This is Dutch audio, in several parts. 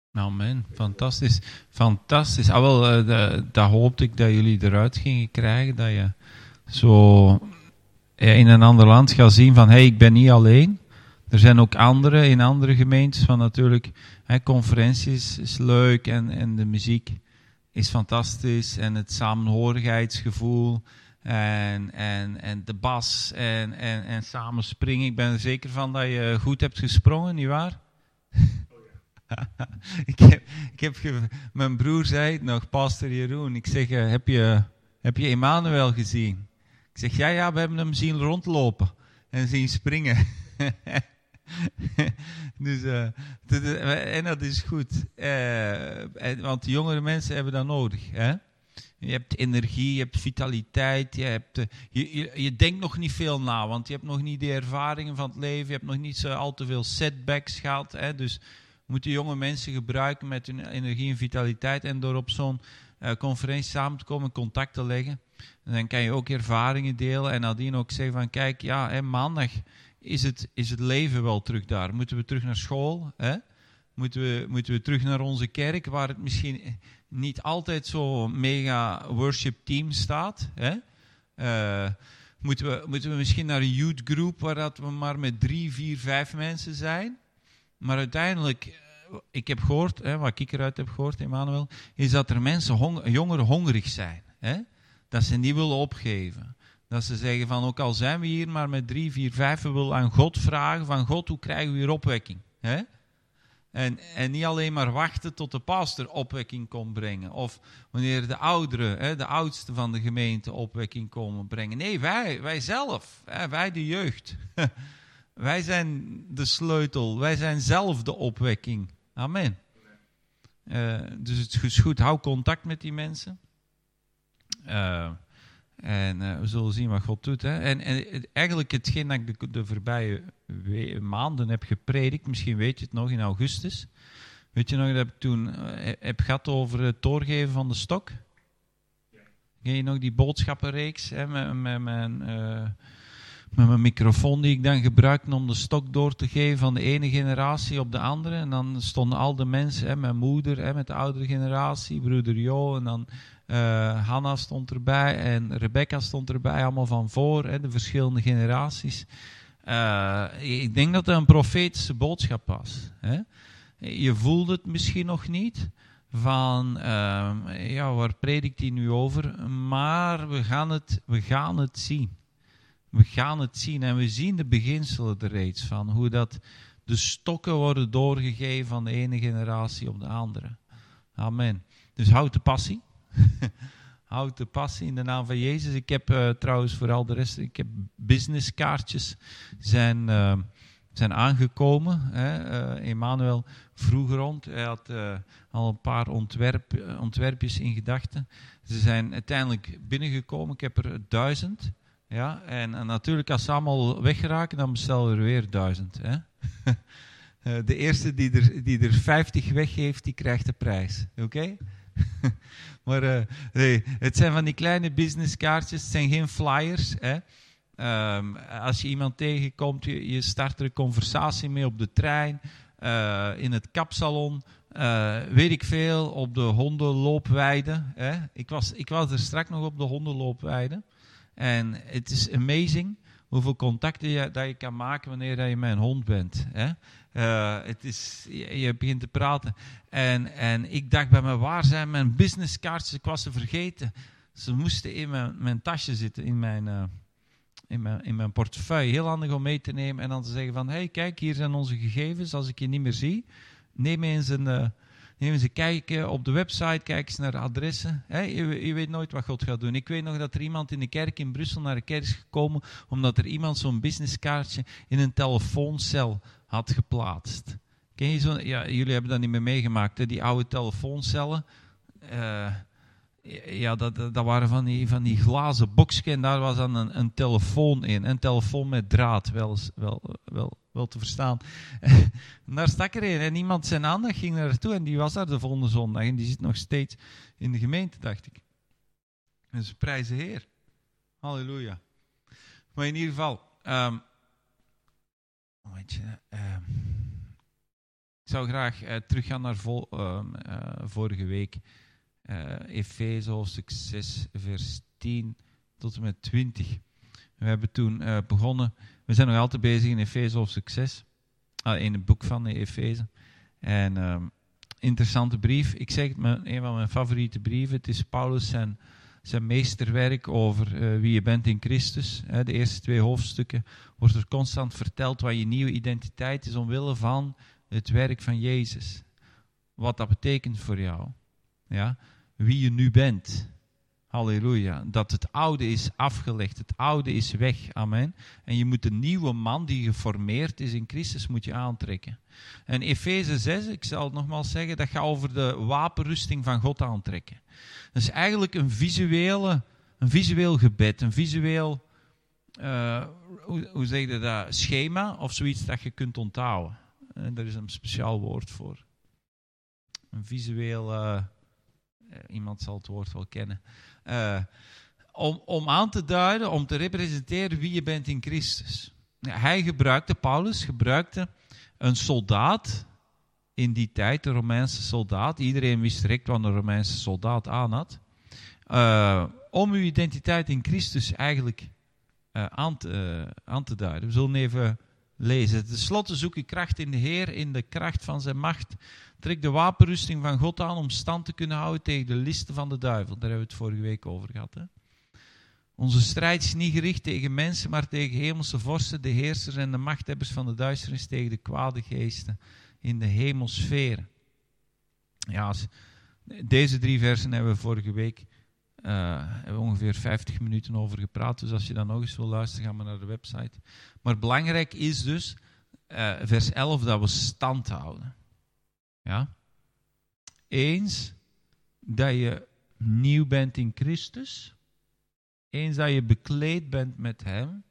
Amen, fantastisch. Fantastisch. Ah, wel, dat hoopte ik dat jullie eruit gingen krijgen, dat je zo in een ander land gaat zien van, hey, ik ben niet alleen. Er zijn ook anderen in andere gemeentes van natuurlijk, conferenties is leuk en de muziek is fantastisch en het samenhorigheidsgevoel en de bas en samen springen. Ik ben er zeker van dat je goed hebt gesprongen, nietwaar? Mijn broer zei het nog, pastor Jeroen. Ik zeg, heb je Emmanuel gezien? Ik zeg, ja, we hebben hem zien rondlopen en zien springen. Dus, en dat is goed. Want jongere mensen hebben dat nodig. Hè? Je hebt energie, je hebt vitaliteit, je denkt nog niet veel na, want je hebt nog niet de ervaringen van het leven, je hebt nog niet zo al te veel setbacks gehad. Hè? Dus moeten jonge mensen gebruiken met hun energie en vitaliteit en door op zo'n conferentie samen te komen, contact te leggen. En dan kan je ook ervaringen delen en nadien ook zeggen van kijk, ja, maandag is het leven wel terug daar. Moeten we terug naar school? Hè? Moeten we terug naar onze kerk, waar het misschien niet altijd zo mega worship team staat? Hè? Moeten we misschien naar een youth group, waar dat we maar met 3, 4, 5 mensen zijn? Maar uiteindelijk, ik heb gehoord, wat ik eruit heb gehoord, Emmanuel, is dat er mensen, jongeren hongerig zijn. Hè? Dat ze niet willen opgeven. Dat ze zeggen van, ook al zijn we hier maar met 3, 4, 5, we willen aan God vragen van, God, hoe krijgen we weer opwekking? Hè? En niet alleen maar wachten tot de pastor opwekking komt brengen. Of wanneer de ouderen, de oudsten van de gemeente opwekking komen brengen. Nee, wij zelf, wij de jeugd. Wij zijn de sleutel. Wij zijn zelf de opwekking. Amen. Dus het is goed, hou contact met die mensen. En we zullen zien wat God doet. Hè. En eigenlijk hetgeen dat ik de voorbije maanden heb gepredikt, misschien weet je het nog, in augustus. Weet je nog dat ik toen heb gehad over het doorgeven van de stok? Ken je nog die boodschappenreeks met mijn microfoon die ik dan gebruikte om de stok door te geven van de ene generatie op de andere. En dan stonden al de mensen, mijn moeder met de oudere generatie, broeder Jo en dan Hanna stond erbij en Rebecca stond erbij, allemaal van voor, de verschillende generaties. Ik denk dat het een profetische boodschap was. Hè? Je voelde het misschien nog niet, van waar predikt hij nu over, maar we gaan het zien. We gaan het zien en we zien de beginselen er reeds van. Hoe dat de stokken worden doorgegeven van de ene generatie op de andere. Amen. Dus houd de passie. Houd de passie in de naam van Jezus. Ik heb trouwens vooral de rest, ik heb businesskaartjes zijn aangekomen. Emmanuel vroeg rond. Hij had al een paar ontwerpjes in gedachten. Ze zijn uiteindelijk binnengekomen. Ik heb er 1000. Ja, en natuurlijk als ze allemaal weggeraken, dan bestellen we er weer 1000. Hè? De eerste die er 50 weggeeft, die krijgt de prijs. Oké? Maar nee, het zijn van die kleine businesskaartjes, het zijn geen flyers. Hè? Als je iemand tegenkomt, je start er een conversatie mee op de trein, in het kapsalon, weet ik veel, op de hondenloopweide. Hè? Ik was er straks nog op de hondenloopweide. En het is amazing hoeveel contacten dat je kan maken wanneer je met een hond bent. Hè? Je begint te praten. En ik dacht bij me, waar zijn mijn businesskaartjes? Ik was ze vergeten. Ze moesten in mijn tasje zitten, in mijn portefeuille. Heel handig om mee te nemen en dan te zeggen van, hey, kijk, hier zijn onze gegevens. Als ik je niet meer zie, neem eens een kijken op de website, kijk eens naar de adressen. Je weet nooit wat God gaat doen. Ik weet nog dat er iemand in de kerk in Brussel naar de kerk is gekomen, omdat er iemand zo'n businesskaartje in een telefooncel had geplaatst. Ken je zo? Ja, jullie hebben dat niet meer meegemaakt, hè? Die oude telefooncellen. Dat waren van die glazen boxjes en daar was dan een telefoon in. Een telefoon met draad, wel te verstaan. En daar stak er een en iemand zijn aandacht ging naar naartoe en die was daar de volgende zondag. En die zit nog steeds in de gemeente, dacht ik. Dus prijs de Heer. Halleluja. Maar in ieder geval, zou graag teruggaan naar vorige week. Efeze hoofdstuk 6, vers 10 tot en met 20. We hebben toen begonnen. We zijn nog altijd bezig in Efeze hoofdstuk 6. In het boek van de Efeze. En interessante brief. Ik zeg het, een van mijn favoriete brieven. Het is Paulus zijn meesterwerk over wie je bent in Christus. De eerste 2 hoofdstukken wordt er constant verteld wat je nieuwe identiteit is omwille van het werk van Jezus. Wat dat betekent voor jou. Ja? Wie je nu bent. Halleluja. Dat het oude is afgelegd. Het oude is weg. Amen. En je moet een nieuwe man die geformeerd is in Christus moet je aantrekken. En Efeze 6, ik zal het nogmaals zeggen, dat gaat over de wapenrusting van God aantrekken. Dat is eigenlijk een visueel gebed. Een visueel, hoe zeg je dat, schema of zoiets dat je kunt onthouden. En daar is een speciaal woord voor. Een visueel, iemand zal het woord wel kennen. Om aan te duiden, om te representeren wie je bent in Christus. Paulus gebruikte een soldaat in die tijd, een Romeinse soldaat. Iedereen wist direct wat een Romeinse soldaat aan had. Om uw identiteit in Christus eigenlijk aan te duiden. We zullen even lezen. Ten slotte zoek je kracht in de Heer, in de kracht van zijn macht. Trek de wapenrusting van God aan om stand te kunnen houden tegen de listen van de duivel. Daar hebben we het vorige week over gehad. Hè? Onze strijd is niet gericht tegen mensen, maar tegen hemelse vorsten, de heersers en de machthebbers van de duisternis, tegen de kwade geesten in de hemelsferen. Ja, deze 3 versen hebben we vorige week hebben we ongeveer 50 minuten over gepraat. Dus als je dan nog eens wil luisteren, ga maar naar de website. Maar belangrijk is dus, vers 11, dat we stand houden. Ja? Eens dat je nieuw bent in Christus, eens dat je bekleed bent met Hem,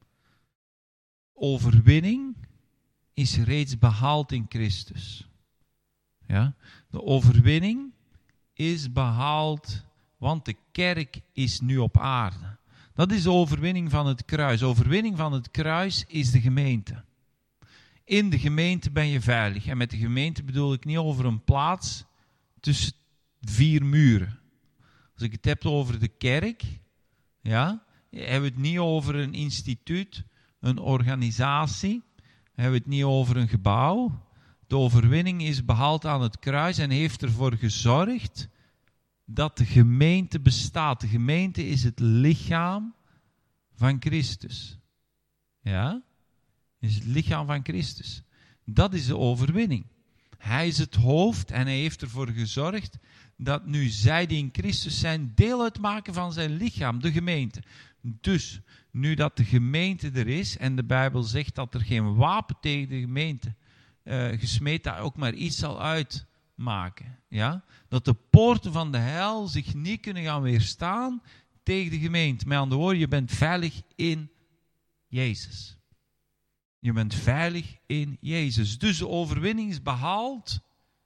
overwinning is reeds behaald in Christus. Ja? De overwinning is behaald, want de kerk is nu op aarde. Dat is de overwinning van het kruis. De overwinning van het kruis is de gemeente. In de gemeente ben je veilig. En met de gemeente bedoel ik niet over een plaats tussen 4 muren. Als ik het heb over de kerk, ja, hebben we het niet over een instituut, een organisatie. Hebben we het niet over een gebouw. De overwinning is behaald aan het kruis en heeft ervoor gezorgd dat de gemeente bestaat. De gemeente is het lichaam van Christus. Ja? Is het lichaam van Christus. Dat is de overwinning. Hij is het hoofd en hij heeft ervoor gezorgd dat nu zij die in Christus zijn deel uitmaken van zijn lichaam, de gemeente. Dus, nu dat de gemeente er is en de Bijbel zegt dat er geen wapen tegen de gemeente gesmeed dat ook maar iets zal uitmaken. Ja? Dat de poorten van de hel zich niet kunnen gaan weerstaan tegen de gemeente. Met andere woorden, je bent veilig in Jezus. Je bent veilig in Jezus. Dus de overwinning is behaald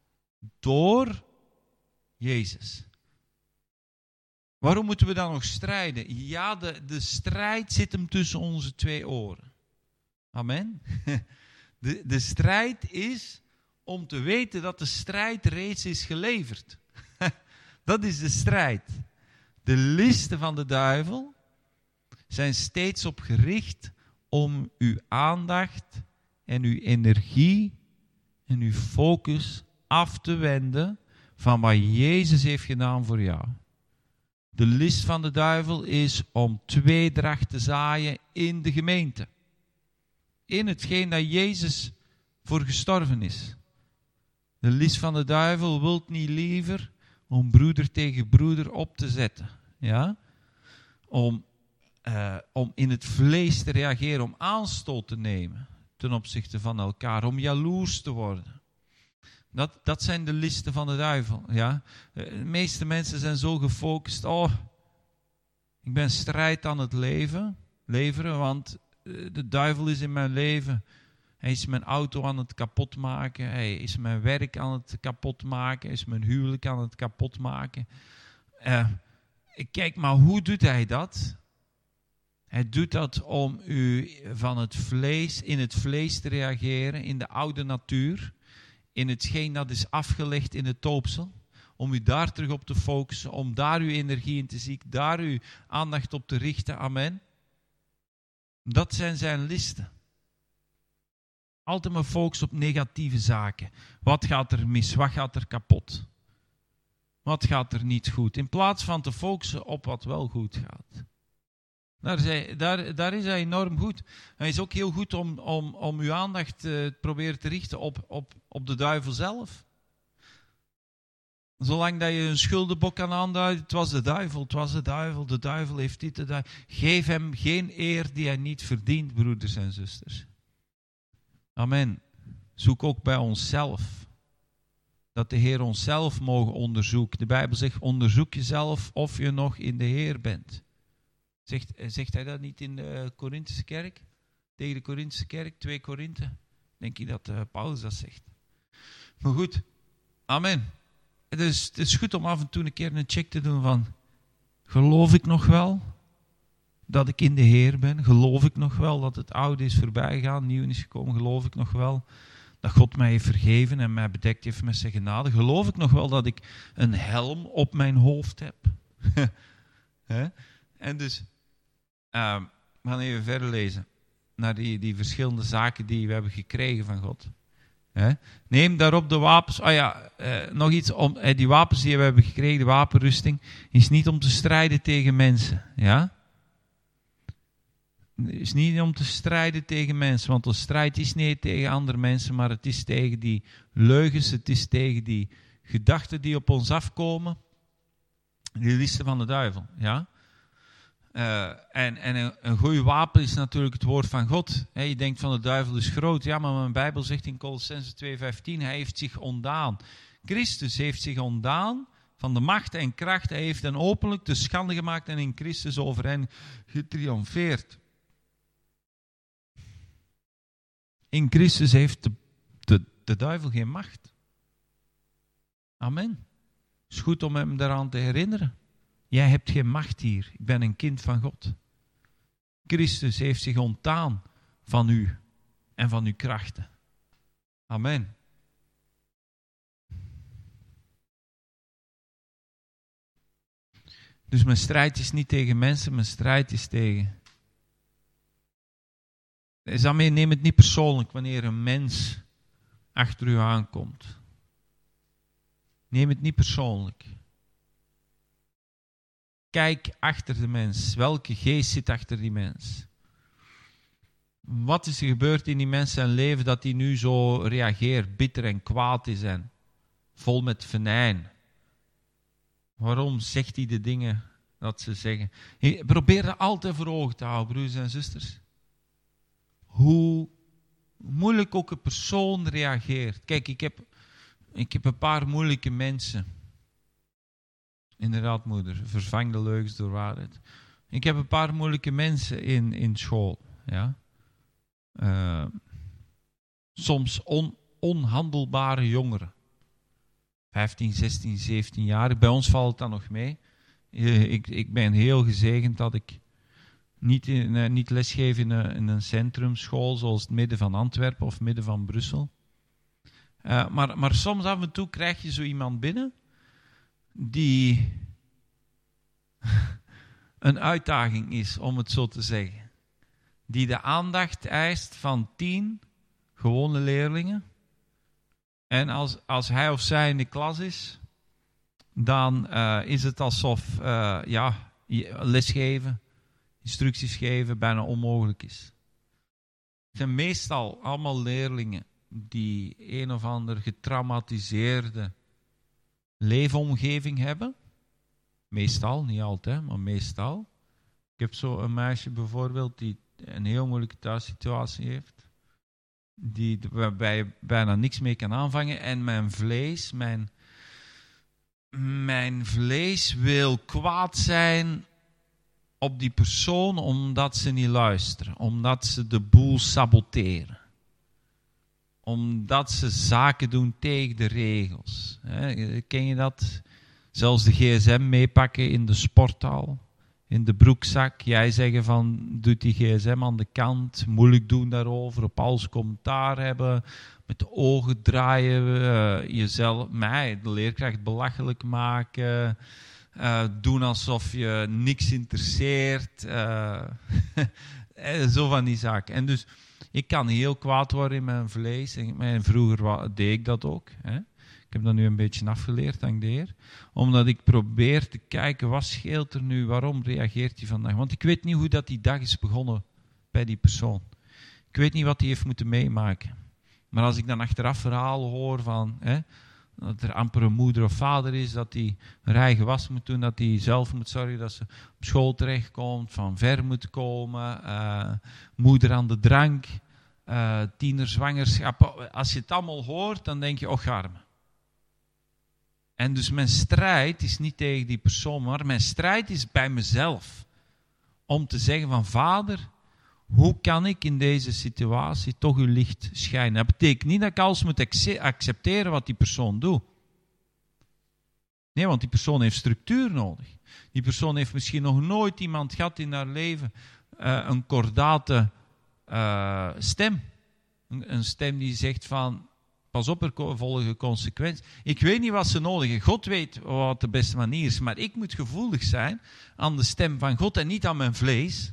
door Jezus. Waarom moeten we dan nog strijden? Ja, de strijd zit hem tussen onze 2 oren. Amen. De strijd is om te weten dat de strijd reeds is geleverd. Dat is de strijd. De listen van de duivel zijn steeds op gericht om uw aandacht en uw energie en uw focus af te wenden van wat Jezus heeft gedaan voor jou. De list van de duivel is om tweedracht te zaaien in de gemeente. In hetgeen dat Jezus voor gestorven is. De list van de duivel wil niet liever om broeder tegen broeder op te zetten. Ja? Om in het vlees te reageren, om aanstoot te nemen ten opzichte van elkaar, om jaloers te worden. Dat zijn de listen van de duivel. Ja? De meeste mensen zijn zo gefocust, ik ben strijd aan het leveren, want de duivel is in mijn leven. Hij is mijn auto aan het kapot maken, hij is mijn werk aan het kapot maken, hij is mijn huwelijk aan het kapot maken. Kijk, maar hoe doet hij dat? Hij doet dat om u in het vlees te reageren, in de oude natuur. in hetgeen dat is afgelegd in het doopsel. Om u daar terug op te focussen, om daar uw energie in te zien, daar uw aandacht op te richten. Amen. Dat zijn zijn listen. Altijd maar focus op negatieve zaken. Wat gaat er mis? Wat gaat er kapot? Wat gaat er niet goed? In plaats van te focussen op wat wel goed gaat. Daar is hij enorm goed. Hij is ook heel goed om uw aandacht te proberen te richten op de duivel zelf. Zolang dat je een schuldenbok kan aanduiden, het was de duivel heeft dit, de duivel. Geef hem geen eer die hij niet verdient, broeders en zusters. Amen. Zoek ook bij onszelf. Dat de Heer onszelf mogen onderzoeken. De Bijbel zegt, onderzoek jezelf of je nog in de Heer bent. Zegt hij dat niet in de Korinthische kerk? Tegen de Korinthische kerk, 2 Korinthe? Denk je dat Paulus dat zegt? Maar goed, amen. Dus het is goed om af en toe een keer een check te doen van, geloof ik nog wel dat ik in de Heer ben? Geloof ik nog wel dat het oude is voorbij gegaan, nieuw is gekomen? Geloof ik nog wel dat God mij heeft vergeven en mij bedekt heeft met zijn genade? Geloof ik nog wel dat ik een helm op mijn hoofd heb? En dus, we gaan even verder lezen naar die verschillende zaken die we hebben gekregen van God. Neem daarop de wapens. Nog iets. Die wapens die we hebben gekregen, de wapenrusting, is niet om te strijden tegen mensen. Ja? Het is niet om te strijden tegen mensen, want de strijd is niet tegen andere mensen, maar het is tegen die leugens, het is tegen die gedachten die op ons afkomen. Die listen van de duivel. Ja? En een goede wapen is natuurlijk het woord van God. Je denkt van de duivel is groot. Ja, maar mijn Bijbel zegt in Kolossenzen 2:15, hij heeft zich ontdaan. Christus heeft zich ontdaan van de macht en kracht. Hij heeft hen openlijk te schande gemaakt en in Christus over hen getriomfeerd. In Christus heeft de duivel geen macht. Amen. Het is goed om hem daaraan te herinneren. Jij hebt geen macht hier. Ik ben een kind van God. Christus heeft zich ontdaan van u en van uw krachten. Amen. Dus mijn strijd is niet tegen mensen, mijn strijd is tegen... Neem het niet persoonlijk wanneer een mens achter u aankomt. Neem het niet persoonlijk. Kijk achter de mens. Welke geest zit achter die mens? Wat is er gebeurd in die mens zijn leven dat hij nu zo reageert, bitter en kwaad is en vol met venijn? Waarom zegt hij de dingen dat ze zeggen? Probeer dat altijd voor ogen te houden, broers en zusters. Hoe moeilijk ook een persoon reageert. Kijk, ik heb een paar moeilijke mensen. Inderdaad, moeder, vervang de leugens door waarheid. Ik heb een paar moeilijke mensen in school. Ja? Soms onhandelbare jongeren. 15, 16, 17 jaar. Bij ons valt het dan nog mee. Ik ben heel gezegend dat ik niet lesgeef in een centrumschool zoals het midden van Antwerpen of midden van Brussel. Maar soms af en toe krijg je zo iemand binnen die een uitdaging is, om het zo te zeggen. Die de aandacht eist van 10 gewone leerlingen. En als hij of zij in de klas is, dan is het alsof lesgeven, instructies geven bijna onmogelijk is. Het zijn meestal allemaal leerlingen die een of ander getraumatiseerde leefomgeving hebben. Meestal, niet altijd, maar meestal. Ik heb zo een meisje bijvoorbeeld die een heel moeilijke thuissituatie heeft. Waarbij je bijna niks mee kan aanvangen. En mijn vlees wil kwaad zijn op die persoon omdat ze niet luisteren. Omdat ze de boel saboteren. Omdat ze zaken doen tegen de regels. Ken je dat? Zelfs de gsm meepakken in de sporthal. in de broekzak. Jij zeggen van, doet die gsm aan de kant, moeilijk doen daarover, op alles commentaar hebben, met de ogen draaien, jezelf, mij, de leerkracht belachelijk maken, doen alsof je niks interesseert, zo van die zaken. En dus, ik kan heel kwaad worden in mijn vlees, en vroeger deed ik dat ook, hè. Ik heb dat nu een beetje afgeleerd, dank de Heer. Omdat ik probeer te kijken, wat scheelt er nu? Waarom reageert hij vandaag? Want ik weet niet hoe dat die dag is begonnen bij die persoon. Ik weet niet wat hij heeft moeten meemaken. Maar als ik dan achteraf verhalen hoor van, dat er amper een moeder of vader is, dat hij een eigen was moet doen, dat hij zelf moet zorgen dat ze op school terechtkomt, van ver moet komen, moeder aan de drank, tienerzwangerschap. Als je het allemaal hoort, dan denk je, och arme. En dus mijn strijd is niet tegen die persoon, maar mijn strijd is bij mezelf. Om te zeggen van, Vader, hoe kan ik in deze situatie toch uw licht schijnen? Dat betekent niet dat ik alles moet accepteren wat die persoon doet. Nee, want die persoon heeft structuur nodig. Die persoon heeft misschien nog nooit iemand gehad in haar leven, een kordate stem. Een stem die zegt van, pas op, er volgen consequenties. Ik weet niet wat ze nodig hebben. God weet wat de beste manier is. Maar ik moet gevoelig zijn aan de stem van God en niet aan mijn vlees.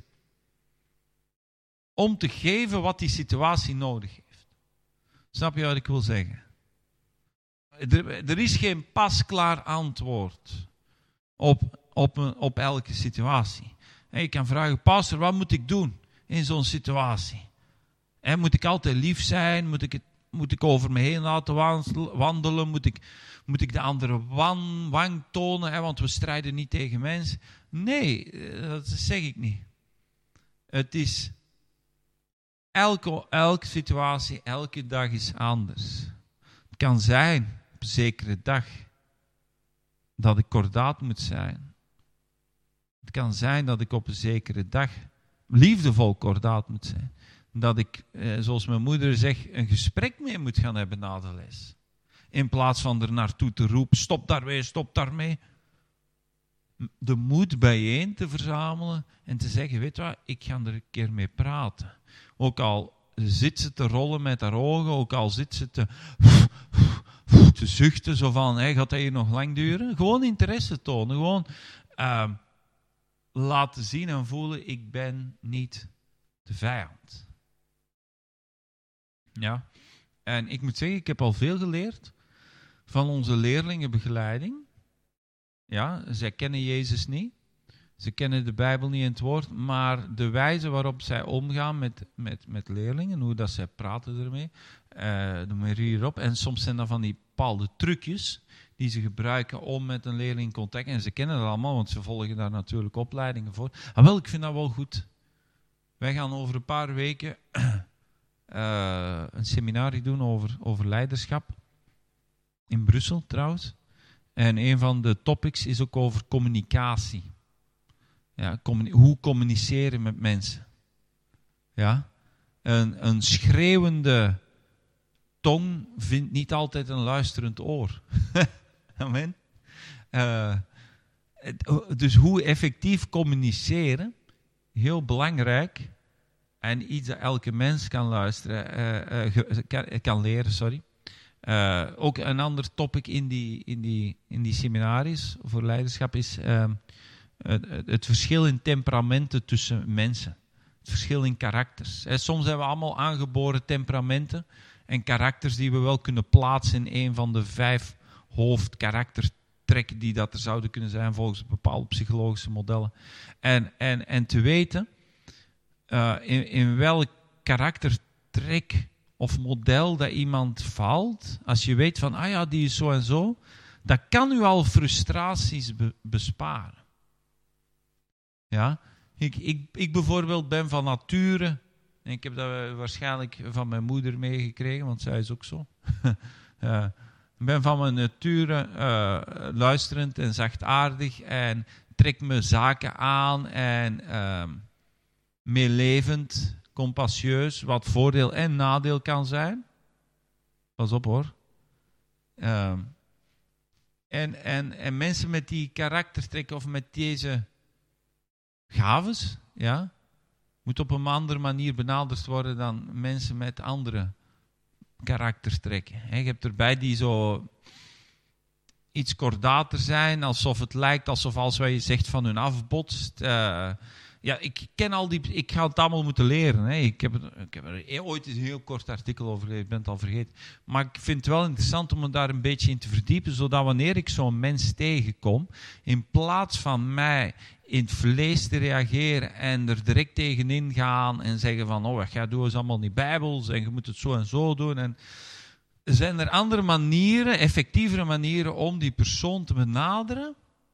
Om te geven wat die situatie nodig heeft. Snap je wat ik wil zeggen? Er is geen pasklaar antwoord op elke situatie. En je kan vragen, pastor, wat moet ik doen in zo'n situatie? Moet ik altijd lief zijn? Moet ik over me heen laten wandelen? Moet ik de andere wang tonen? Want we strijden niet tegen mensen. Nee, dat zeg ik niet. Het is elke situatie, elke dag is anders. Het kan zijn op een zekere dag dat ik kordaat moet zijn. Het kan zijn dat ik op een zekere dag liefdevol kordaat moet zijn. Dat ik, zoals mijn moeder zegt, een gesprek mee moet gaan hebben na de les. In plaats van er naartoe te roepen, stop daarmee. De moed bijeen te verzamelen en te zeggen, weet je wat, ik ga er een keer mee praten. Ook al zit ze te rollen met haar ogen, ook al zit ze te zuchten, zo van, gaat dat hier nog lang duren? Gewoon interesse tonen, gewoon laten zien en voelen, ik ben niet de vijand. Ja, en ik moet zeggen, ik heb al veel geleerd van onze leerlingenbegeleiding. Ja, zij kennen Jezus niet. Ze kennen de Bijbel niet in het woord, maar de wijze waarop zij omgaan met leerlingen, hoe dat zij praten ermee, de manier erop. En soms zijn dat van die bepaalde trucjes die ze gebruiken om met een leerling in contact. En ze kennen dat allemaal, want ze volgen daar natuurlijk opleidingen voor. Ah, wel, ik vind dat wel goed. Wij gaan over een paar weken een seminarie doen over leiderschap. In Brussel trouwens. En een van de topics is ook over communicatie. Ja, hoe communiceren met mensen. Ja? Een schreeuwende tong vindt niet altijd een luisterend oor. Amen. Dus hoe effectief communiceren, heel belangrijk. En iets dat elke mens kan luisteren, kan leren, sorry. Ook een ander topic in die seminaries voor leiderschap is het verschil in temperamenten tussen mensen. Het verschil in karakters. Soms hebben we allemaal aangeboren temperamenten en karakters die we wel kunnen plaatsen in een van de 5 hoofdkaraktertrekken die dat er zouden kunnen zijn volgens bepaalde psychologische modellen. En te weten in welk karaktertrek of model dat iemand valt, als je weet van, die is zo en zo, dat kan u al frustraties besparen. Ja, ik bijvoorbeeld ben van nature, en ik heb dat waarschijnlijk van mijn moeder meegekregen, want zij is ook zo. Ik ben van mijn nature luisterend en zachtaardig en trek me zaken aan en meelevend, compassieus, wat voordeel en nadeel kan zijn. Pas op hoor. En mensen met die karaktertrekken of met deze gaves, ja, moet op een andere manier benaderd worden dan mensen met andere karaktertrekken. Je hebt erbij die zo iets kordater zijn, alsof het lijkt alsof als wat je zegt van hun afbotst. Ik ken al die. Ik ga het allemaal moeten leren. Hè. Ik heb er ooit eens een heel kort artikel over gelezen, ik ben het al vergeten. Maar ik vind het wel interessant om me daar een beetje in te verdiepen, zodat wanneer ik zo'n mens tegenkom, in plaats van mij in het vlees te reageren en er direct tegenin gaan en zeggen van, wat jij doet is allemaal niet bijbels en je moet het zo en zo doen. En zijn er andere manieren, effectievere manieren om die persoon te benaderen?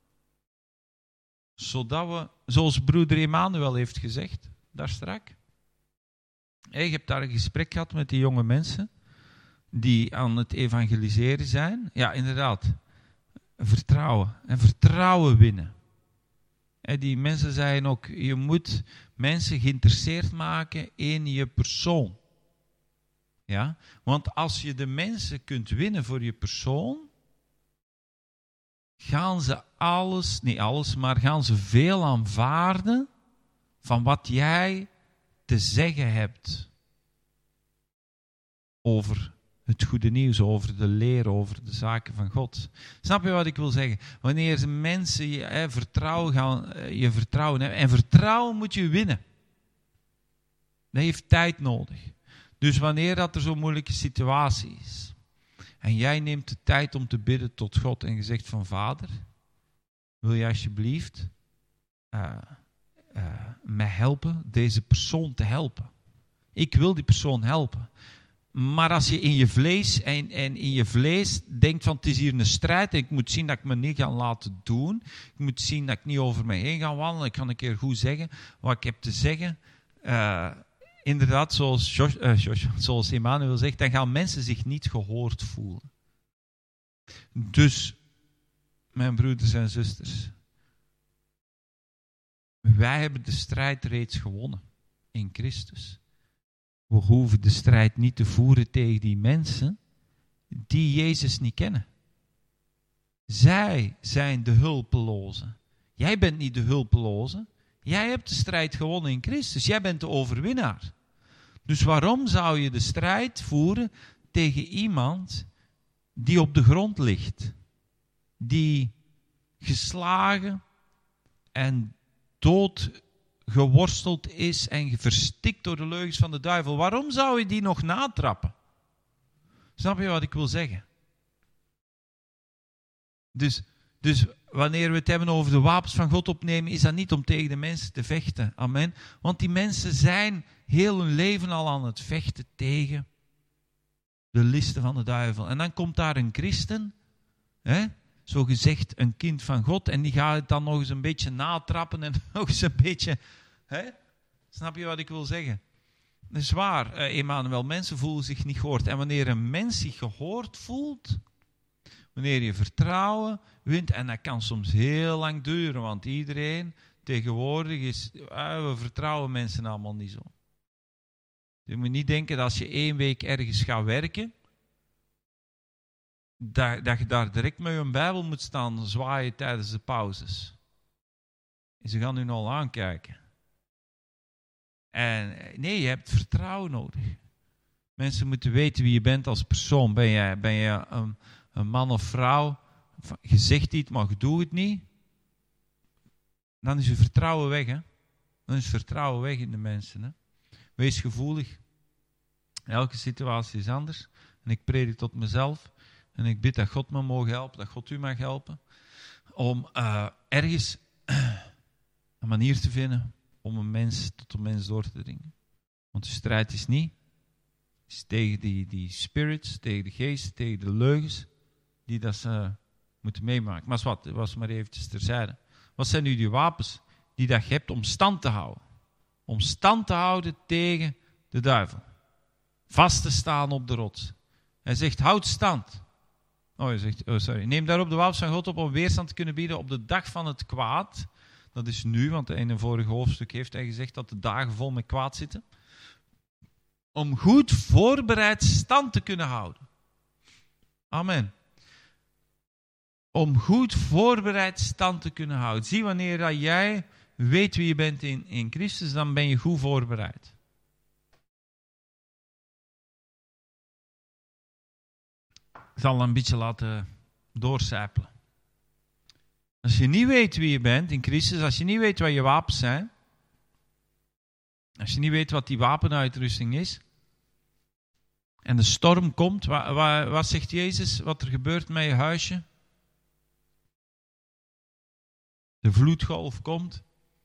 Zodat we, zoals broeder Emmanuel heeft gezegd, daar straks. Je hebt daar een gesprek gehad met die jonge mensen die aan het evangeliseren zijn. Ja, inderdaad. Vertrouwen. En vertrouwen winnen. Die mensen zeiden ook, je moet mensen geïnteresseerd maken in je persoon. Ja? Want als je de mensen kunt winnen voor je persoon, gaan ze niet alles, maar gaan ze veel aanvaarden van wat jij te zeggen hebt over het goede nieuws, over de leer, over de zaken van God. Snap je wat ik wil zeggen? Wanneer mensen je vertrouwen hebben, en vertrouwen moet je winnen. Dat heeft tijd nodig. Dus wanneer dat er zo'n moeilijke situatie is, en jij neemt de tijd om te bidden tot God en je zegt van Vader, wil je alsjeblieft mij helpen deze persoon te helpen. Ik wil die persoon helpen. Maar als je in je vlees en in je vlees denkt van het is hier een strijd en ik moet zien dat ik me niet ga laten doen. Ik moet zien dat ik niet over mij heen ga wandelen. Ik kan een keer goed zeggen wat ik heb te zeggen. Inderdaad, zoals Emmanuel zegt, dan gaan mensen zich niet gehoord voelen. Dus, mijn broeders en zusters, wij hebben de strijd reeds gewonnen in Christus. We hoeven de strijd niet te voeren tegen die mensen die Jezus niet kennen. Zij zijn de hulpelozen. Jij bent niet de hulpeloze. Jij hebt de strijd gewonnen in Christus. Jij bent de overwinnaar. Dus waarom zou je de strijd voeren tegen iemand die op de grond ligt? Die geslagen en dood geworsteld is en verstikt door de leugens van de duivel. Waarom zou je die nog natrappen? Snap je wat ik wil zeggen? Dus wanneer we het hebben over de wapens van God opnemen, is dat niet om tegen de mensen te vechten. Amen. Want die mensen zijn heel hun leven al aan het vechten tegen de listen van de duivel. En dan komt daar een christen, zo gezegd een kind van God, en die gaat het dan nog eens een beetje natrappen en nog eens een beetje... Snap je wat ik wil zeggen? Dat is waar, Emmanuel, mensen voelen zich niet gehoord. En wanneer een mens zich gehoord voelt, wanneer je vertrouwen wint, en dat kan soms heel lang duren, want iedereen tegenwoordig is... we vertrouwen mensen allemaal niet zo. Je moet niet denken dat als je 1 week ergens gaat werken, dat je daar direct met je Bijbel moet staan zwaaien tijdens de pauzes. En ze gaan u al aankijken. En nee, je hebt vertrouwen nodig. Mensen moeten weten wie je bent als persoon. Ben je een man of vrouw? Je zegt iets, maar je doet het niet. Dan is je vertrouwen weg. Hè? Dan is vertrouwen weg in de mensen. Hè? Wees gevoelig. Elke situatie is anders. En ik predik tot mezelf. En ik bid dat God me mag helpen. Dat God u mag helpen. Om ergens een manier te vinden om een mens tot een mens door te dringen. Want de strijd is niet. Het is tegen die spirits, tegen de geesten, tegen de leugens. Die dat ze moeten meemaken. Maar wat, dat was maar eventjes terzijde. Wat zijn nu die wapens die dat je hebt om stand te houden? Om stand te houden tegen de duivel. Vast te staan op de rots. Hij zegt, houd stand. Hij zegt, neem daarop de wapens van God op om weerstand te kunnen bieden op de dag van het kwaad. Dat is nu, want in een vorige hoofdstuk heeft hij gezegd dat de dagen vol met kwaad zitten. Om goed voorbereid stand te kunnen houden. Amen. Om goed voorbereid stand te kunnen houden. Zie wanneer dat jij weet wie je bent in Christus, dan ben je goed voorbereid. Ik zal een beetje laten doorcijpelen. Als je niet weet wie je bent in Christus, als je niet weet wat je wapens zijn, als je niet weet wat die wapenuitrusting is, en de storm komt, wat zegt Jezus, wat er gebeurt met je huisje? De vloedgolf komt.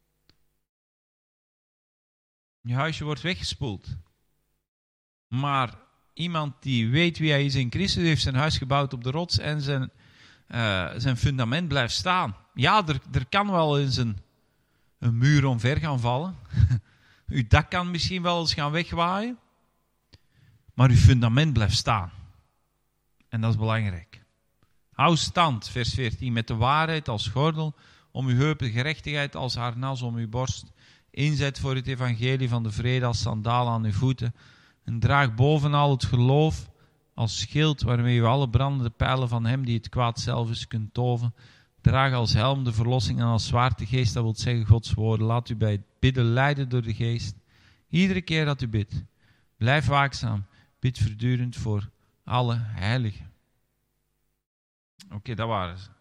Je huisje wordt weggespoeld. Maar iemand die weet wie hij is in Christus, heeft zijn huis gebouwd op de rots en zijn fundament blijft staan. Ja, er kan wel eens een muur omver gaan vallen. Uw dak kan misschien wel eens gaan wegwaaien. Maar uw fundament blijft staan. En dat is belangrijk. Hou stand, vers 14, met de waarheid als gordel, om uw heupen, gerechtigheid als harnas om uw borst. Inzet voor het evangelie van de vrede als sandalen aan uw voeten. En draag bovenal het geloof als schild, waarmee u alle brandende pijlen van hem die het kwaad zelf is kunt toven. Draag als helm de verlossing en als zwaard de geest, dat wil zeggen Gods woorden. Laat u bij het bidden leiden door de geest. Iedere keer dat u bidt, blijf waakzaam. Bid voortdurend voor alle heiligen. Oké, dat waren ze.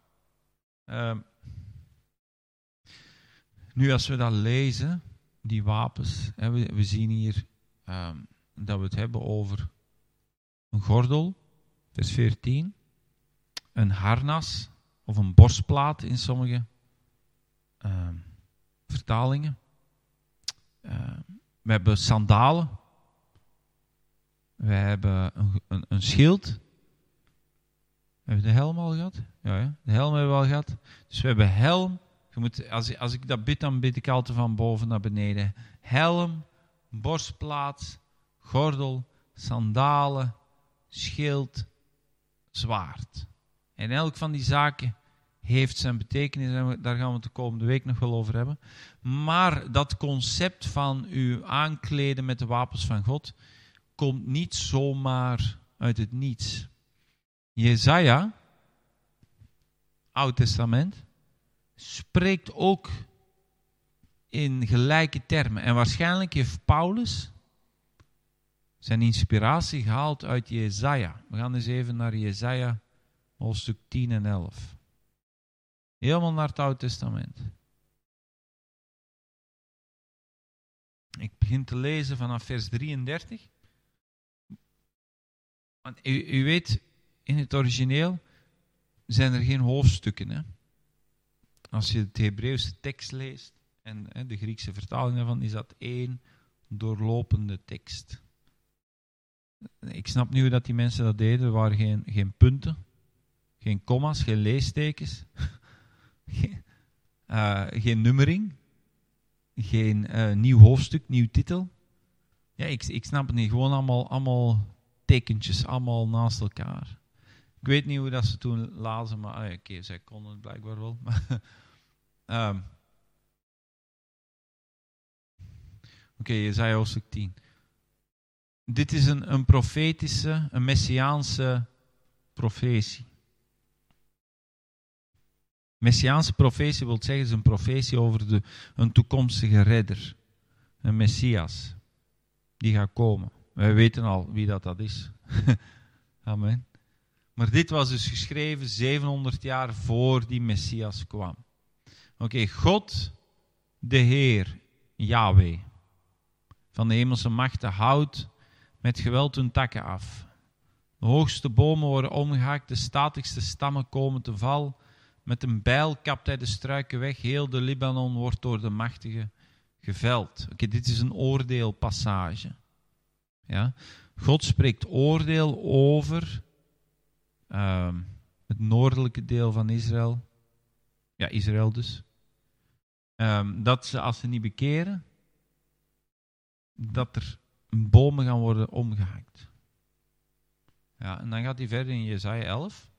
Nu als we dat lezen, die wapens, we zien hier dat we het hebben over een gordel, vers 14, een harnas of een borstplaat in sommige vertalingen. We hebben sandalen. We hebben een schild. Hebben we de helm al gehad? Ja, de helm hebben we al gehad. Dus we hebben helm. Je moet, als ik dat bid, dan bid ik altijd van boven naar beneden. Helm, borstplaat, gordel, sandalen, schild, zwaard. En elk van die zaken heeft zijn betekenis. En daar gaan we het de komende week nog wel over hebben. Maar dat concept van u aankleden met de wapens van God komt niet zomaar uit het niets. Jesaja, Oud Testament, spreekt ook in gelijke termen. En waarschijnlijk heeft Paulus zijn inspiratie gehaald uit Jesaja. We gaan eens even naar Jesaja, hoofdstuk 10 en 11. Helemaal naar het Oude Testament. Ik begin te lezen vanaf vers 33. Want u weet, in het origineel zijn er geen hoofdstukken. Hè? Als je de Hebreeuwse tekst leest en de Griekse vertaling daarvan, is dat één doorlopende tekst. Ik snap nu dat die mensen dat deden. Er waren geen punten, geen komma's, geen leestekens, geen nummering, geen nieuw hoofdstuk, nieuw titel. Ja, ik snap het niet. Gewoon allemaal tekentjes, allemaal naast elkaar. Ik weet niet hoe dat ze toen lazen, maar oké, zij konden het blijkbaar wel. Oké, Jesaja hoofdstuk 10. Dit is een profetische, een messiaanse profetie. Messiaanse profetie wil zeggen, is een profetie over een toekomstige redder. Een Messias. Die gaat komen. Wij weten al wie dat is. Amen. Maar dit was dus geschreven 700 jaar voor die Messias kwam. Oké, God, de Heer, Yahweh, van de hemelse machten, houdt met geweld hun takken af. De hoogste bomen worden omgehakt, de statigste stammen komen te val. Met een bijl kapt hij de struiken weg, heel de Libanon wordt door de machtigen geveld. Oké, dit is een oordeelpassage. Ja? God spreekt oordeel over het noordelijke deel van Israël. Ja, Israël dus. Dat ze, als ze niet bekeren, dat er bomen gaan worden omgehakt. Ja, en dan gaat hij verder in Jesaja 11.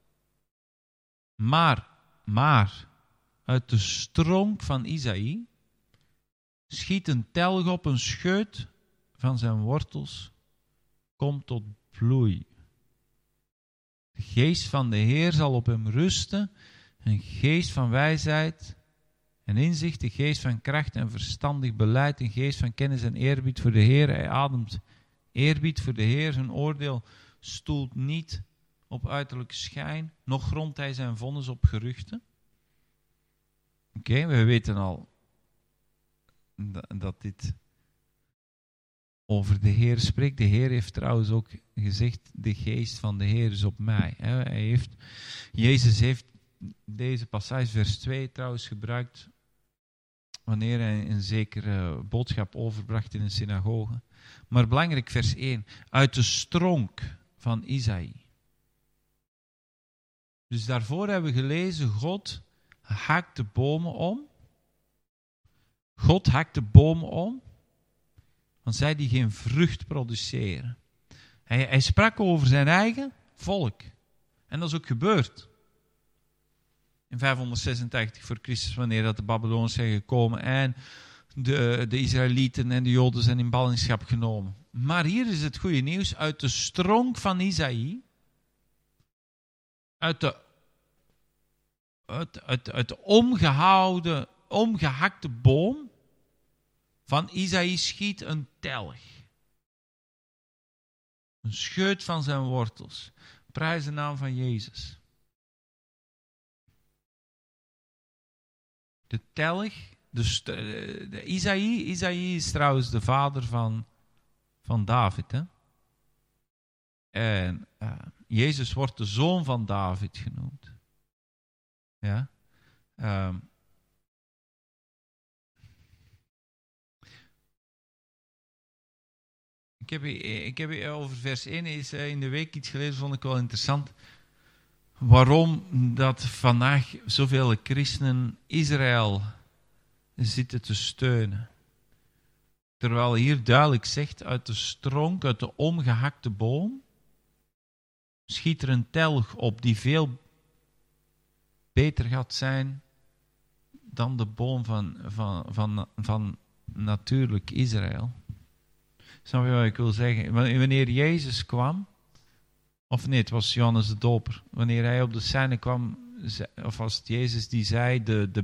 Maar, uit de stronk van Isaïe schiet een telg op, een scheut van zijn wortels komt tot bloei. De geest van de Heer zal op hem rusten, een geest van wijsheid en inzicht, de geest van kracht en verstandig beleid, een geest van kennis en eerbied voor de Heer. Hij ademt eerbied voor de Heer. Zijn oordeel stoelt niet op uiterlijke schijn, nog grondt hij zijn vonnis op geruchten. Oké, we weten al dat dit over de Heer spreekt. De Heer heeft trouwens ook gezegd, de geest van de Heer is op mij. Jezus heeft deze passage, vers 2 trouwens, gebruikt wanneer hij een zekere boodschap overbracht in een synagoge. Maar belangrijk, vers 1, uit de stronk van Isaïe. Dus daarvoor hebben we gelezen, God hakt de bomen om. God hakt de bomen om, want zij die geen vrucht produceren. Hij sprak over zijn eigen volk. En dat is ook gebeurd. In 586 voor Christus, wanneer dat de Babyloniërs zijn gekomen en de Israëlieten en de Joden zijn in ballingschap genomen. Maar hier is het goede nieuws, uit de stronk van Isaïe, uit de omgehakte boom van Isaïe schiet een telg. Een scheut van zijn wortels. Prijs de naam van Jezus. De telg, de Isaïe is trouwens de vader van David. Hè? En Jezus wordt de zoon van David genoemd. Ja. Ik heb over vers 1 in de week iets gelezen, vond ik wel interessant. Waarom dat vandaag zoveel christenen Israël zitten te steunen. Terwijl hier duidelijk zegt, uit de stronk, uit de omgehakte boom, schiet er een telg op die veel beter gaat zijn dan de boom van natuurlijk Israël. Snap je wat ik wil zeggen? Wanneer Jezus kwam, of nee, het was Johannes de Doper. Wanneer hij op de scène kwam, of was het Jezus die zei, de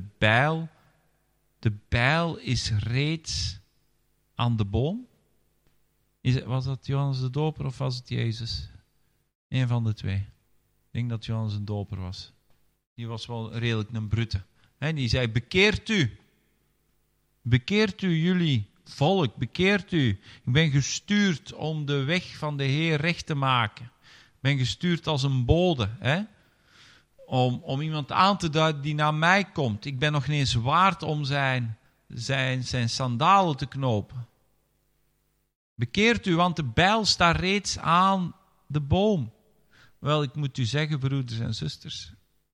bijl is reeds aan de boom. Was dat Johannes de Doper of was het Jezus? Eén van de twee. Ik denk dat Johannes de Doper was. Die was wel redelijk een brute. En die zei, bekeert u. Bekeert u jullie volk, bekeert u. Ik ben gestuurd om de weg van de Heer recht te maken. Ik ben gestuurd als een bode. Om iemand aan te duiden die naar mij komt. Ik ben nog niet eens waard om zijn sandalen te knopen. Bekeert u, want de bijl staat reeds aan de boom. Wel, ik moet u zeggen, broeders en zusters.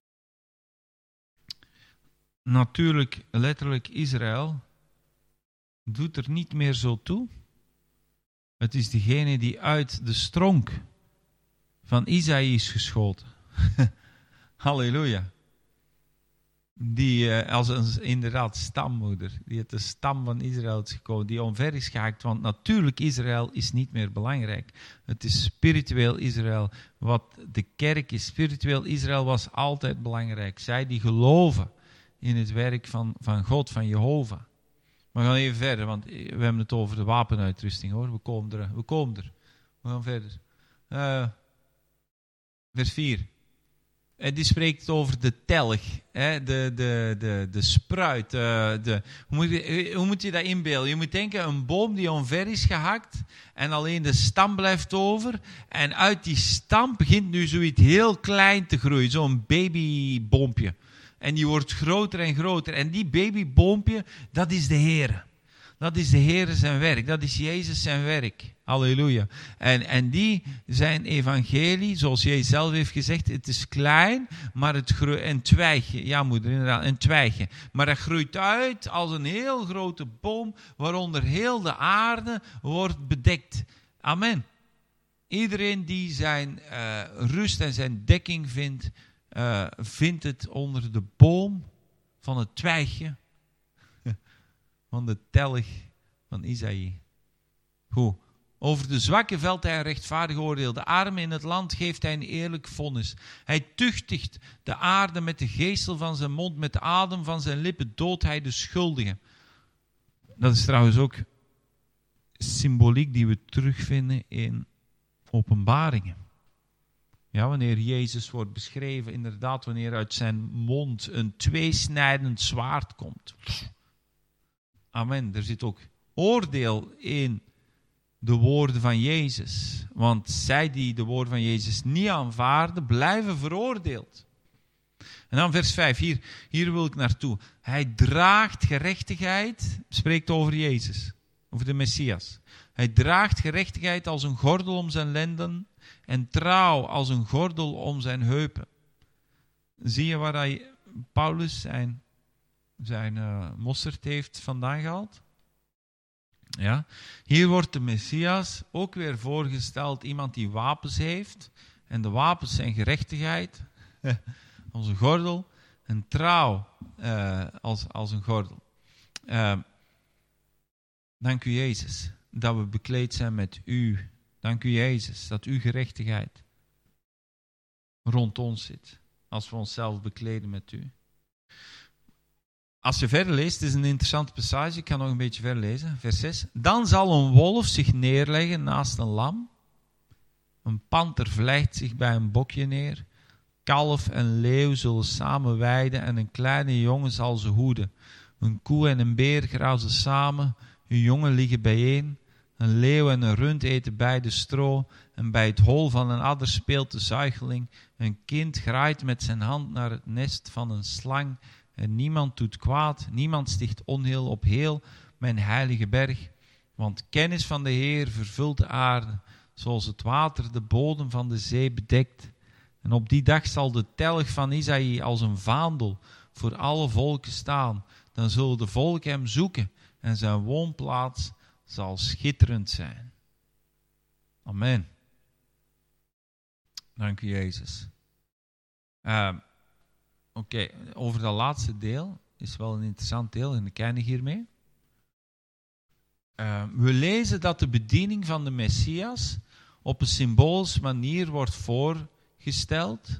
Natuurlijk, letterlijk Israël doet er niet meer zo toe. Het is degene die uit de stronk van Isaïe is geschoten. Halleluja. Die als inderdaad stammoeder, die uit de stam van Israël is gekomen, die omver is gehaakt, want natuurlijk Israël is niet meer belangrijk. Het is spiritueel Israël, wat de kerk is. Spiritueel Israël was altijd belangrijk. Zij die geloven in het werk van God, van Jehovah. We gaan even verder, want we hebben het over de wapenuitrusting, hoor. We komen er. We gaan verder. Vers 4. Die spreekt over de telg, de spruit. Hoe moet je dat inbeelden? Je moet denken, een boom die omver is gehakt en alleen de stam blijft over. En uit die stam begint nu zoiets heel klein te groeien, zo'n babyboompje. En die wordt groter en groter. En die babyboompje, dat is de Heer. Dat is de Heer zijn werk. Dat is Jezus zijn werk. Halleluja. En die zijn evangelie, zoals Jezus zelf heeft gezegd, het is klein, maar het groeit een twijgje. Ja, moeder, inderdaad, een twijgje. Maar dat groeit uit als een heel grote boom, waaronder heel de aarde wordt bedekt. Amen. Iedereen die zijn rust en zijn dekking vindt het onder de boom van het twijgje van de telg van Isaïe. Goed. Over de zwakke velt hij een rechtvaardig oordeel. De armen in het land geeft hij een eerlijk vonnis. Hij tuchtigt de aarde met de geestel van zijn mond. Met de adem van zijn lippen doodt hij de schuldigen. Dat is trouwens ook symboliek die we terugvinden in Openbaringen. Ja, wanneer Jezus wordt beschreven, inderdaad, wanneer uit zijn mond een tweesnijdend zwaard komt. Amen. Er zit ook oordeel in de woorden van Jezus. Want zij die de woorden van Jezus niet aanvaarden, blijven veroordeeld. En dan vers 5, hier wil ik naartoe. Hij draagt gerechtigheid, spreekt over Jezus, over de Messias. Hij draagt gerechtigheid als een gordel om zijn lenden en trouw als een gordel om zijn heupen. Zie je waar Paulus zijn mosterd heeft vandaan gehaald? Ja. Hier wordt de Messias ook weer voorgesteld, iemand die wapens heeft. En de wapens zijn gerechtigheid, als een gordel, en trouw als een gordel. Dank u Jezus, dat we bekleed zijn met u. Dank u Jezus, dat uw gerechtigheid rond ons zit, als we onszelf bekleden met u. Als je verder leest, het is een interessante passage, ik ga nog een beetje verder lezen, vers 6. Dan zal een wolf zich neerleggen naast een lam, een panter vlijgt zich bij een bokje neer, kalf en leeuw zullen samen weiden en een kleine jongen zal ze hoeden. Een koe en een beer grazen samen, hun jongen liggen bijeen. Een leeuw en een rund eten beide stro en bij het hol van een adder speelt de zuigeling. Een kind graait met zijn hand naar het nest van een slang en niemand doet kwaad, niemand sticht onheil op heel mijn heilige berg. Want kennis van de Heer vervult de aarde, zoals het water de bodem van de zee bedekt. En op die dag zal de telg van Isaïe als een vaandel voor alle volken staan. Dan zullen de volken hem zoeken en zijn woonplaats zal schitterend zijn. Amen. Dank u Jezus. Oké, over dat laatste deel is wel een interessant deel en ik eindig hiermee. We lezen dat de bediening van de Messias op een symbolische manier wordt voorgesteld.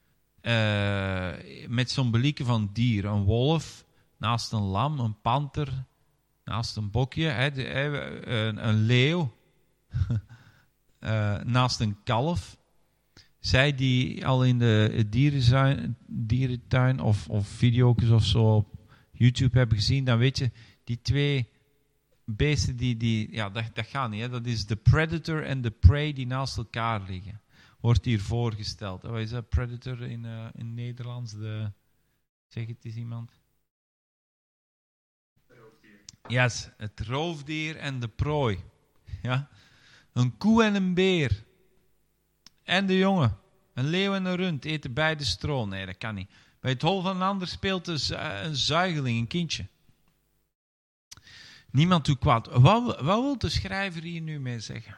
Met symbolieken van dier. Een wolf naast een lam, een panter naast een bokje, een leeuw naast een kalf. Zij die al in de dierentuin of video's of zo op YouTube hebben gezien, dan weet je, die twee beesten, dat gaat niet. Hè? Dat is de predator en de prey die naast elkaar liggen. Wordt hier voorgesteld. Wat is dat? Predator in Nederlands? Zeg het eens iemand. Yes, het roofdier en de prooi. Ja? Een koe en een beer. En de jongen. Een leeuw en een rund eten beide stro. Nee, dat kan niet. Bij het hol van een ander speelt een zuigeling, een kindje. Niemand doet kwaad. Wat wil de schrijver hier nu mee zeggen?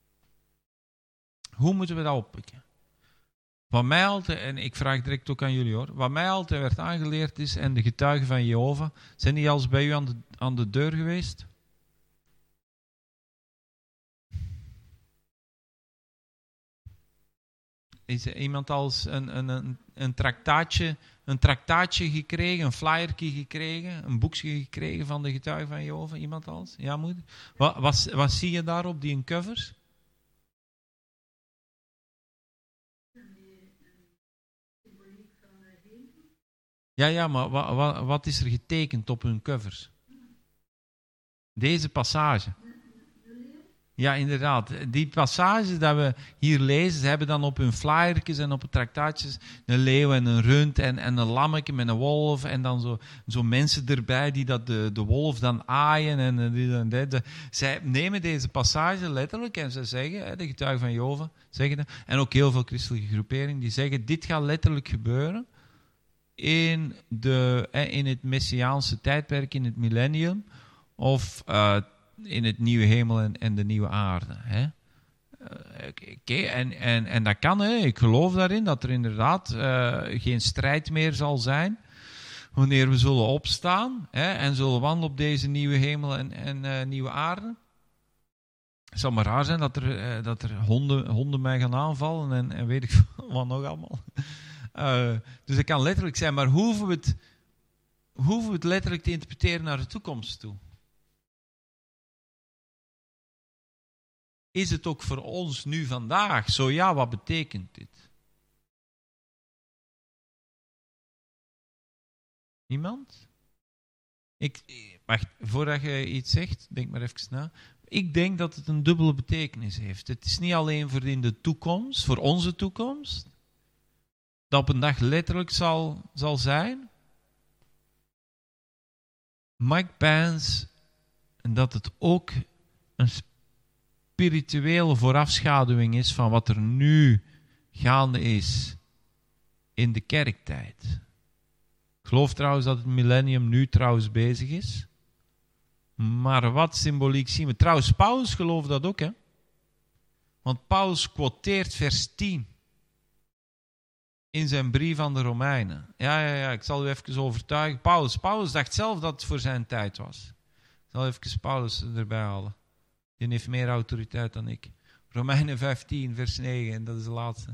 Hoe moeten we dat oppikken? Wat mij altijd, en ik vraag direct ook aan jullie hoor, wat mij altijd werd aangeleerd is, en de getuigen van Jehovah, zijn die al eens bij u aan de deur geweest? Is er iemand al eens een traktaatje gekregen, een flyertje gekregen, een boekje gekregen van de getuigen van Jehovah? Iemand al eens? Ja, moeder? Wat zie je daarop, die in covers? Ja, maar wat is er getekend op hun covers? Deze passage. Ja, inderdaad. Die passages dat we hier lezen, ze hebben dan op hun flyertjes en op de traktaatjes een leeuw en een rund en een lammetje met een wolf en dan zo mensen erbij die dat de wolf dan aaien en dat. Zij nemen deze passage letterlijk en ze zeggen, de getuigen van Jehovah zeggen dat, en ook heel veel christelijke groeperingen die zeggen, dit gaat letterlijk gebeuren in het Messiaanse tijdperk, in het millennium, of in het nieuwe hemel en de nieuwe aarde. Hè? En dat kan, hè? Ik geloof daarin, dat er inderdaad geen strijd meer zal zijn, wanneer we zullen opstaan en zullen wandelen op deze nieuwe hemel en nieuwe aarde. Het zou maar raar zijn dat er honden mij gaan aanvallen en weet ik wat nog allemaal. Dus het kan letterlijk zijn, maar hoeven we het letterlijk te interpreteren naar de toekomst toe? Is het ook voor ons nu vandaag? Zo ja, wat betekent dit? Niemand? Wacht, voordat je iets zegt, denk maar even na. Ik denk dat het een dubbele betekenis heeft. Het is niet alleen voor in de toekomst, voor onze toekomst, dat op een dag letterlijk zal zijn. Maar ik pens dat het ook een spirituele voorafschaduwing is van wat er nu gaande is in de kerktijd. Ik geloof trouwens dat het millennium nu trouwens bezig is. Maar wat symboliek zien we? Trouwens, Paulus gelooft dat ook, hè? Want Paulus quoteert vers 10 in zijn brief aan de Romeinen. Ja, ik zal u even overtuigen. Paulus dacht zelf dat het voor zijn tijd was. Ik zal even Paulus erbij halen. Die heeft meer autoriteit dan ik. Romeinen 15, vers 9, en dat is de laatste.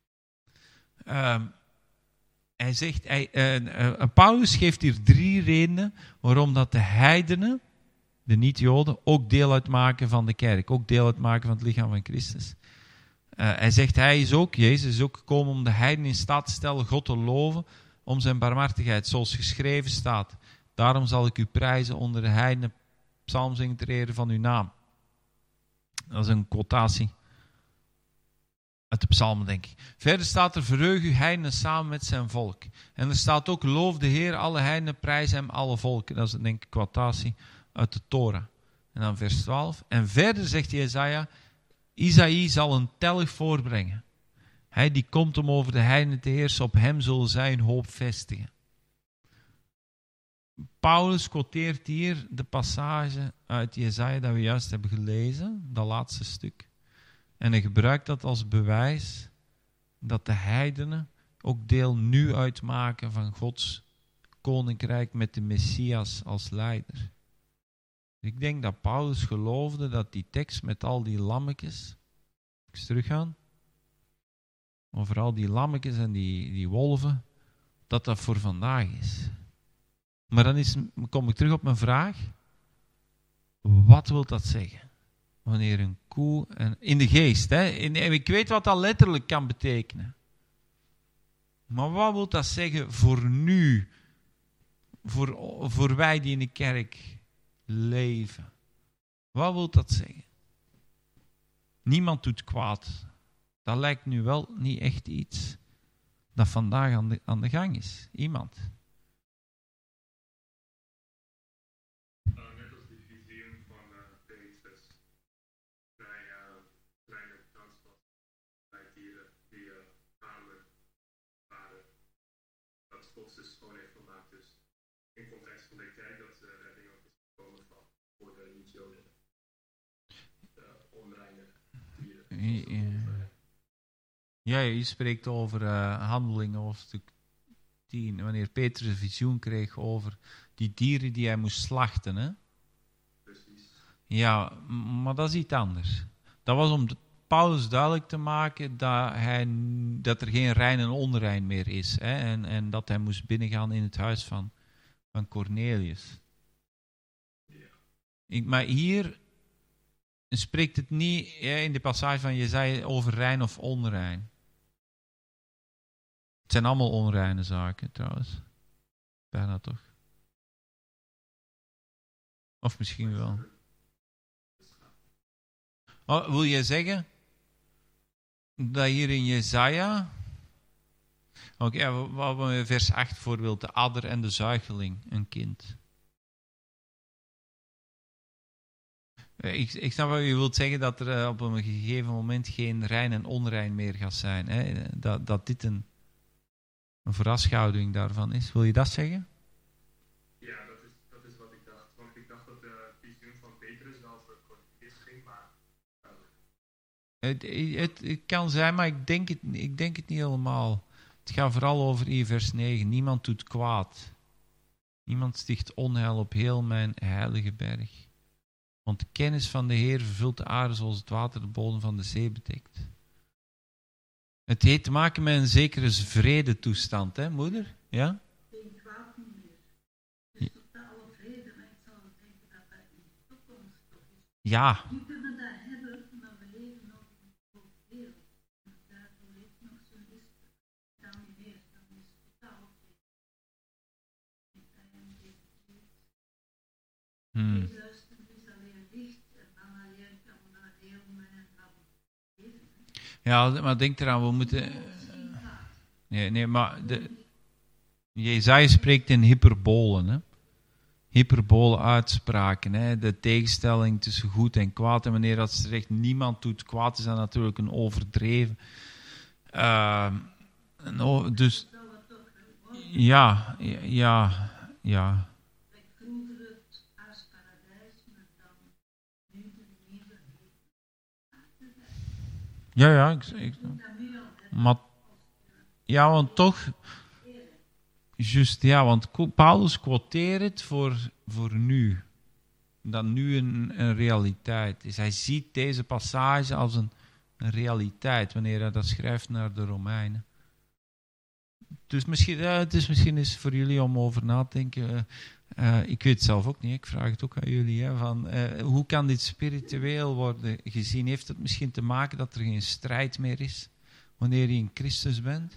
Hij zegt, Paulus geeft hier 3 redenen waarom dat de heidenen, de niet-Joden, ook deel uitmaken van de kerk. Ook deel uitmaken van het lichaam van Christus. Hij zegt, Jezus is ook gekomen om de heidenen in staat te stellen God te loven om zijn barmhartigheid, zoals geschreven staat. Daarom zal ik u prijzen onder de heidenen, psalm zingen ter ere van uw naam. Dat is een quotatie uit de psalmen, denk ik. Verder staat er, verheug uw heidenen samen met zijn volk. En er staat ook, loof de Heer, alle heidenen, prijs hem, alle volken. Dat is denk ik een quotatie uit de Torah. En dan vers 12. En verder zegt Jesaja, Isaïe zal een telg voorbrengen. Hij die komt om over de heidenen te heersen, op hem zullen zij hun hoop vestigen. Paulus quoteert hier de passage uit Jesaja dat we juist hebben gelezen, dat laatste stuk. En hij gebruikt dat als bewijs dat de heidenen ook deel nu uitmaken van Gods koninkrijk met de Messias als leider. Ik denk dat Paulus geloofde dat die tekst met al die lammetjes, eens teruggaan, over al die lammetjes en die wolven, dat dat voor vandaag is. Maar dan kom ik terug op mijn vraag. Wat wil dat zeggen? Wanneer een koe, in de geest, hè? Ik weet wat dat letterlijk kan betekenen. Maar wat wil dat zeggen voor nu? Voor wij die in de kerk leven. Wat wil dat zeggen? Niemand doet kwaad. Dat lijkt nu wel niet echt iets dat vandaag aan de gang is. Iemand. Net als die visioen van Petrus bij kleine danspas bij dieren die armen waren. Dat God ze schoon heeft gemaakt. Dus in context van de kerk dat de redding ook is gekomen van voor de niet-Joden. De onreine dieren. Ja, je spreekt over Handelingen hoofdstuk 10. Wanneer Petrus een visioen kreeg over die dieren die hij moest slachten. Hè? Precies. Ja, maar dat is iets anders. Dat was om Paulus duidelijk te maken dat er geen rein en onrein meer is. Hè? En dat hij moest binnengaan in het huis van Cornelius. Ja. Maar hier spreekt het niet in de passage van Jesaja over rein of onrein. Het zijn allemaal onreine zaken trouwens. Bijna toch? Of misschien wel. Oh, wil je zeggen dat hier in Jesaja, wat we vers 8 voorbeeld, de adder en de zuigeling, een kind. Ik snap wat je wilt zeggen, dat er op een gegeven moment geen rein en onrein meer gaat zijn. Hè? Dat dit een voorafschaduwing daarvan is. Wil je dat zeggen? Ja, dat is wat ik dacht. Want ik dacht dat de visioen van Petrus wel voor Cornelius ging, maar... Het kan zijn, maar ik denk het niet helemaal. Het gaat vooral over vers 9. Niemand doet kwaad. Niemand sticht onheil op heel mijn heilige berg. Want de kennis van de Heer vervult de aarde zoals het water de bodem van de zee bedekt. Het heeft te maken met een zekere vredetoestand, hè, moeder? Ja? Geen kwaad niet meer. Dus totale vrede, maar ik zou denken dat dat in de toekomst toch is. Ja. Nu kunnen we dat hebben, maar we leven nog in een grote wereld. En daarvoor heeft nog zo'n list. Dan niet meer, dan is het totaal vrede. En dat je een beetje weet. Het luisteren is alleen licht en dan alleen kan we naar heel en dan leven. Ja, maar denk eraan, we moeten... Nee, maar Jesaja spreekt in hyperbolen, hè. Hyperbole uitspraken, hè. De tegenstelling tussen goed en kwaad. En wanneer dat zegt, niemand doet kwaad, is dat natuurlijk een overdreven. Dus... Ja. Vroeger het aardparadijs, maar dan nu de nieuwe Ja, maar, ja, want toch... Juist, ja, want Paulus quoteert het voor nu. Dat nu een realiteit is. Hij ziet deze passage als een realiteit, wanneer hij dat schrijft naar de Romeinen. Dus het is misschien eens voor jullie om over na te denken. Ik weet het zelf ook niet, ik vraag het ook aan jullie. Hè, hoe kan dit spiritueel worden gezien? Heeft het misschien te maken dat er geen strijd meer is wanneer je in Christus bent?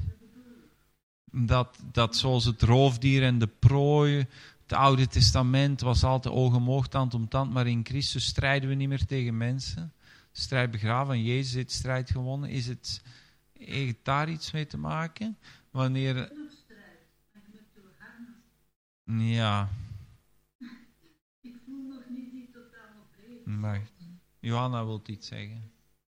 Dat zoals het roofdier en de prooi, het Oude Testament was altijd oog tand om tand, maar in Christus strijden we niet meer tegen mensen. De strijd begraven en Jezus heeft de strijd gewonnen. Heeft daar iets mee te maken? Wanneer... Ja. Ik voel nog niet die totale vrede. Maar Johanna wil iets zeggen.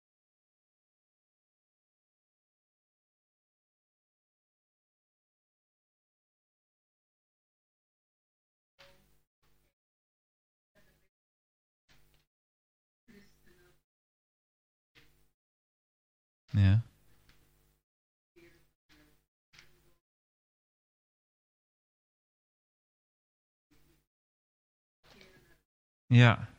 Ja. Ja.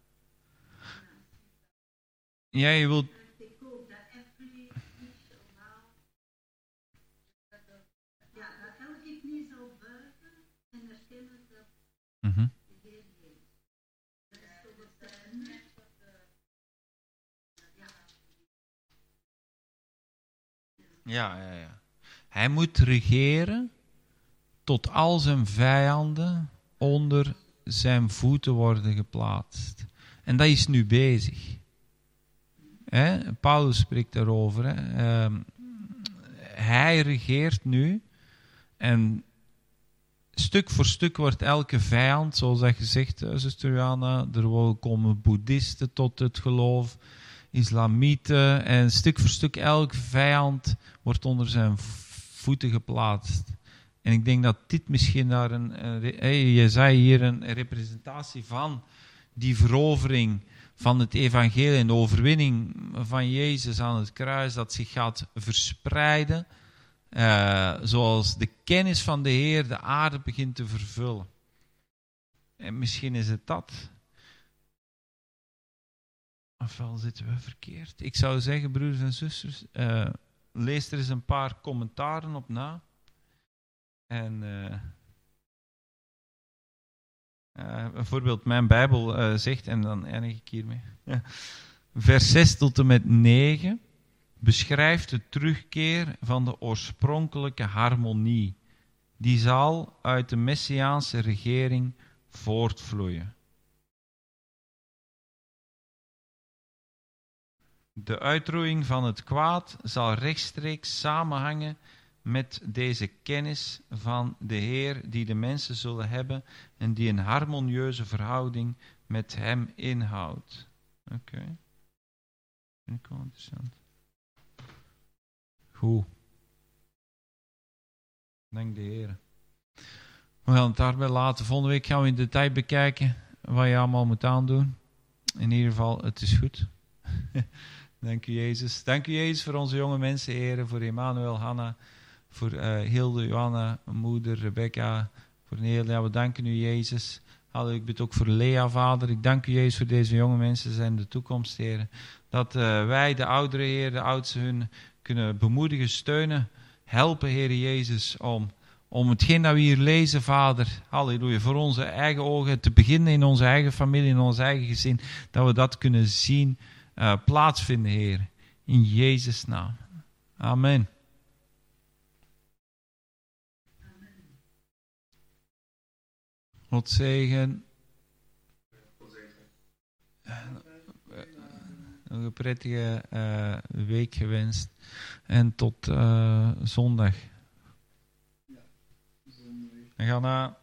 Ja, je wilt... Ik hoop dat every dat elke knie zal buigen en erkennen dat de Heer leeft. Dat is toch het einde. Ja. Hij moet regeren tot al zijn vijanden onder zijn voeten worden geplaatst. En dat is nu bezig. Paulus spreekt daarover. Hij regeert nu. En stuk voor stuk wordt elke vijand, zoals dat gezegd, zuster Johanna, er komen boeddhisten tot het geloof, islamieten, en stuk voor stuk elke vijand wordt onder zijn voeten geplaatst. En ik denk dat dit misschien daar je zei hier een representatie van die verovering van het evangelie en de overwinning van Jezus aan het kruis, dat zich gaat verspreiden, zoals de kennis van de Heer de aarde begint te vervullen. En misschien is het dat. Ofwel zitten we verkeerd. Ik zou zeggen, broeders en zusters, lees er eens een paar commentaren op na. En bijvoorbeeld mijn Bijbel zegt, en dan eindig ik hiermee, vers 6 tot en met 9 beschrijft de terugkeer van de oorspronkelijke harmonie. Die zal uit de Messiaanse regering voortvloeien. De uitroeiing van het kwaad zal rechtstreeks samenhangen met deze kennis van de Heer die de mensen zullen hebben en die een harmonieuze verhouding met hem inhoudt. Oké. Vind ik wel interessant. Goed. Dank de Heer. We gaan het daarbij laten. Volgende week gaan we in detail bekijken wat je allemaal moet aandoen. In ieder geval, het is goed. Dank u Jezus. Dank u Jezus voor onze jonge mensen, heren, voor Emmanuel, Hanna, voor Hilde, Johanna, moeder, Rebecca, voor Neel. Ja, we danken u Jezus. Halleluja, ik bid ook voor Lea, Vader. Ik dank u, Jezus, voor deze jonge mensen. Ze zijn de toekomst, Heer. Dat wij, de ouderen, Heer, de oudsten, hun kunnen bemoedigen, steunen, helpen, Heer Jezus, om hetgeen dat we hier lezen, Vader, halleluja, voor onze eigen ogen te beginnen in onze eigen familie, in ons eigen gezin, dat we dat kunnen zien plaatsvinden, Heer. In Jezus' naam. Amen. God zegen. Nog een prettige week gewenst. En tot zondag. En ga naar